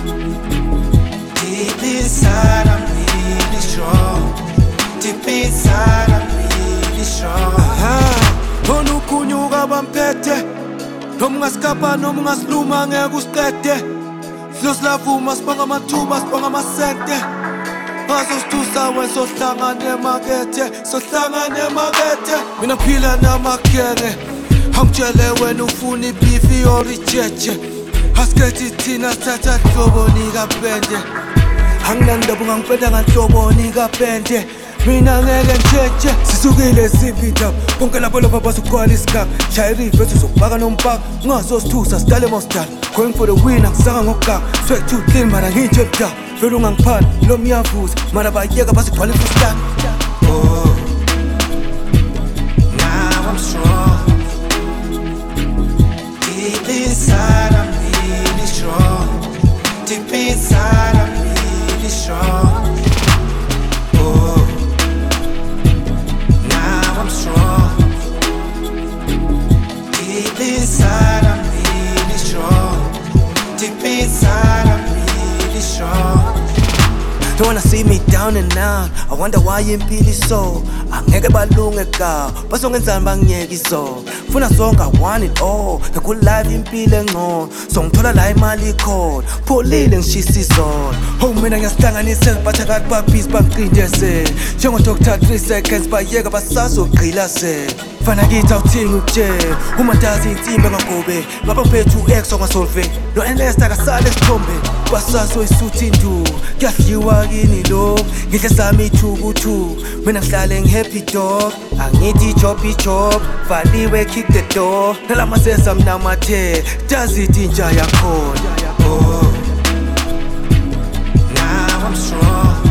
Deep inside I'm really strong. Deep inside I'm really strong. Nona ukunyuka bamphethe noma ungasikapa noma ungasiluma ngeke usiqede. Siyosilafuma sibanga amathuba sibanga amasente. Ngaso situsa wena sohlangana emakethe. Sohlangana emakethe. Mina ngiphila namakenge. Angitshele wena ufuna ibifi or ijeje. Asikethi thina sithatha hlobo nikapende. Anginandaba ungangipenda nganhlobo nikapende. Mina ngeke ntshentshe sisukile sivita konke lapho lapha basugcwala isigaba. Shaya irivethi uzokubaka nombhaka. Ungazosithusa sidale mawusidala. Going for the win angisanga ngokugaka. Sweat too thin mara ngitshe ebudala. Vele ungangiphani lo miyavuza mara bayeka basigcwala imfustana. Oh, now I'm strong. Deep inside I'm really strong. Deep inside I'm really strong. Oh, now I'm strong. Deep inside I'm really strong. Deep inside I'm really strong. Don't wanna see me down and out. I wonder why impilo so. Angeke balunge ka basongenzani bangiyeki so. Funa sonke I want it all. Ngekho live impilo engcono. So ngithola la imali ikhona. Pholile ngishisa izona. Oh mina ngiyasihlanganisa bathakathi babhizi bangiqindeze. Njengo Dr. 3 seconds bayeka basazogqila se. Fana kithi awuthingi ukutshela umantazi insimbi engagobe ngapha ngiphethe u-X ongasolve lo Ernest akasale esithombeni basaso isuthi ndu kuyadliwa kini lo ngidle sami ithukuthu mina ngihlale ngihappy dog angithi ijob valiwe kick the door nalamasesa mnamathe does it intsha yakhona. Oh, now I'm strong.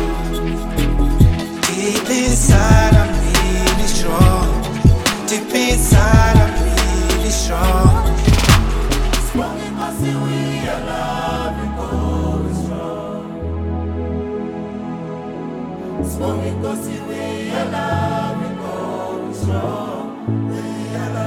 Deep inside I'm really strong. Deep inside I'm really strong. Strong because we are love, we go strong. Strong because we are love, we go strong. We are love.